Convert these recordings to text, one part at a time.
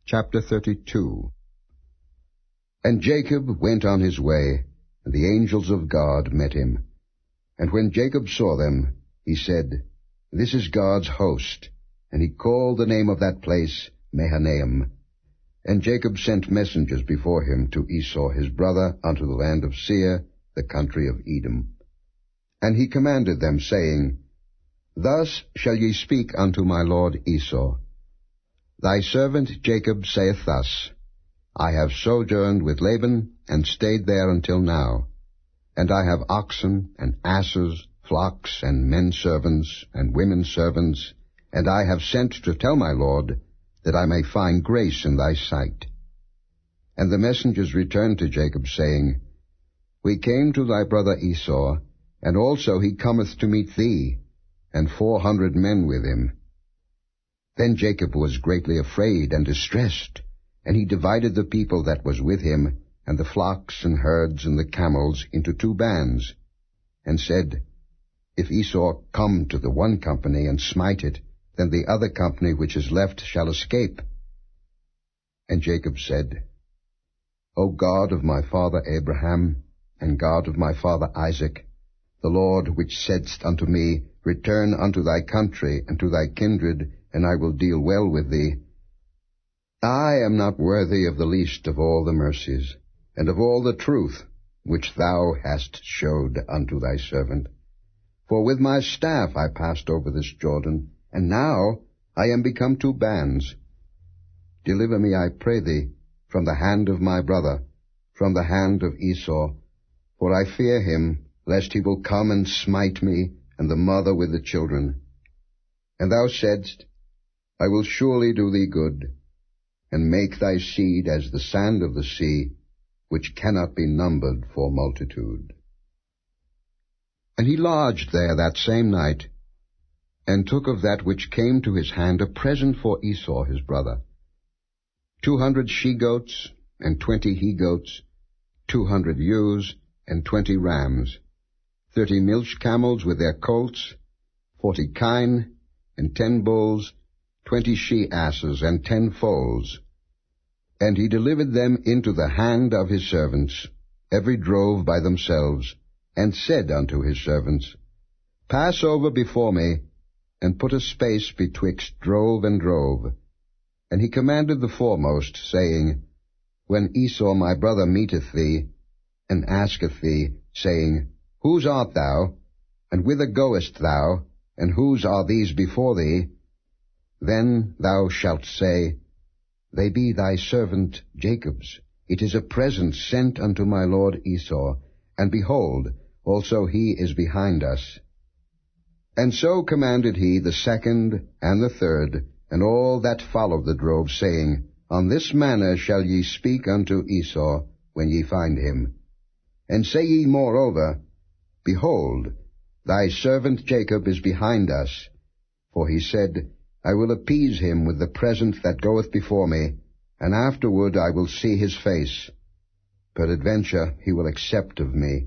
Chapter 32. And Jacob went on his way, and the angels of God met him. And when Jacob saw them, he said, This is God's host. And he called the name of that place Mahanaim. And Jacob sent messengers before him to Esau his brother unto the land of Seir, the country of Edom. And he commanded them, saying, Thus shall ye speak unto my lord Esau. Thy servant Jacob saith thus, I have sojourned with Laban, and stayed there until now. And I have oxen, and asses, flocks, and men servants, and women servants, and I have sent to tell my lord, that I may find grace in thy sight. And the messengers returned to Jacob, saying, We came to thy brother Esau, and also he cometh to meet thee, and 400 men with him. Then Jacob was greatly afraid and distressed, and he divided the people that was with him, and the flocks and herds and the camels, into 2 bands, and said, If Esau come to the one company and smite it, then the other company which is left shall escape. And Jacob said, O God of my father Abraham, and God of my father Isaac, the Lord which saidst unto me, Return unto thy country and to thy kindred, and I will deal well with thee. I am not worthy of the least of all the mercies, and of all the truth which thou hast showed unto thy servant. For with my staff I passed over this Jordan, and now I am become 2 bands. Deliver me, I pray thee, from the hand of my brother, from the hand of Esau, for I fear him, lest he will come and smite me, and the mother with the children. And thou saidst, I will surely do thee good, and make thy seed as the sand of the sea, which cannot be numbered for multitude. And he lodged there that same night, and took of that which came to his hand a present for Esau his brother, 200 she-goats, and 20 he-goats, 200 ewes, and 20 rams, 30 milch camels with their colts, 40 kine, and 10 bulls, 20 she-asses, and 10 foals. And he delivered them into the hand of his servants, every drove by themselves, and said unto his servants, Pass over before me, and put a space betwixt drove and drove. And he commanded the foremost, saying, When Esau my brother meeteth thee, and asketh thee, saying, Whose art thou? And whither goest thou? And whose are these before thee? Then thou shalt say, They be thy servant Jacob's. It is a present sent unto my lord Esau, and behold, also he is behind us. And so commanded he the second and the third, and all that followed the drove, saying, On this manner shall ye speak unto Esau, when ye find him. And say ye moreover, Behold, thy servant Jacob is behind us. For he said, I will appease him with the present that goeth before me, and afterward I will see his face. Peradventure he will accept of me.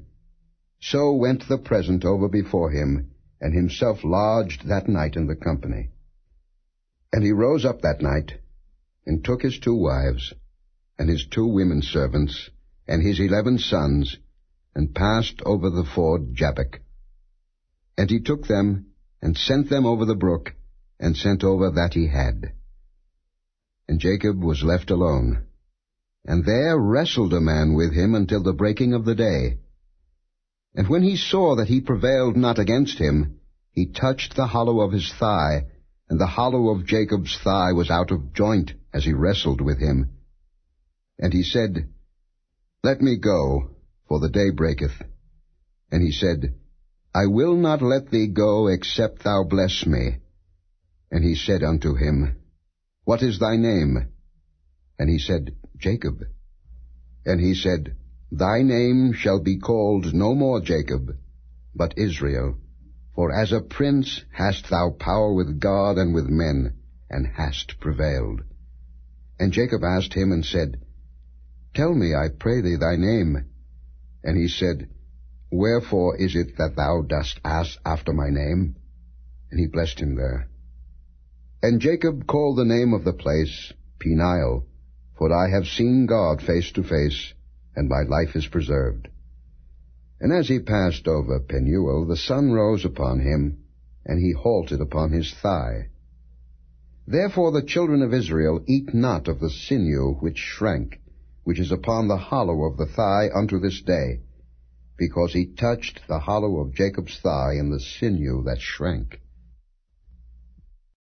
So went the present over before him, and himself lodged that night in the company. And he rose up that night, and took his 2 wives, and his 2 women servants, and his 11 sons, and passed over the ford Jabbok. And he took them, and sent them over the brook, and sent over that he had. And Jacob was left alone, and there wrestled a man with him until the breaking of the day. And when he saw that he prevailed not against him, he touched the hollow of his thigh, and the hollow of Jacob's thigh was out of joint as he wrestled with him. And he said, Let me go, for the day breaketh. And he said, I will not let thee go, except thou bless me. And he said unto him, What is thy name? And he said, Jacob. And he said, Thy name shall be called no more Jacob, but Israel. For as a prince hast thou power with God and with men, and hast prevailed. And Jacob asked him and said, Tell me, I pray thee, thy name. And he said, Wherefore is it that thou dost ask after my name? And he blessed him there. And Jacob called the name of the place Peniel, for I have seen God face to face, and my life is preserved. And as he passed over Penuel, the sun rose upon him, and he halted upon his thigh. Therefore the children of Israel eat not of the sinew which shrank, which is upon the hollow of the thigh unto this day, because he touched the hollow of Jacob's thigh in the sinew that shrank.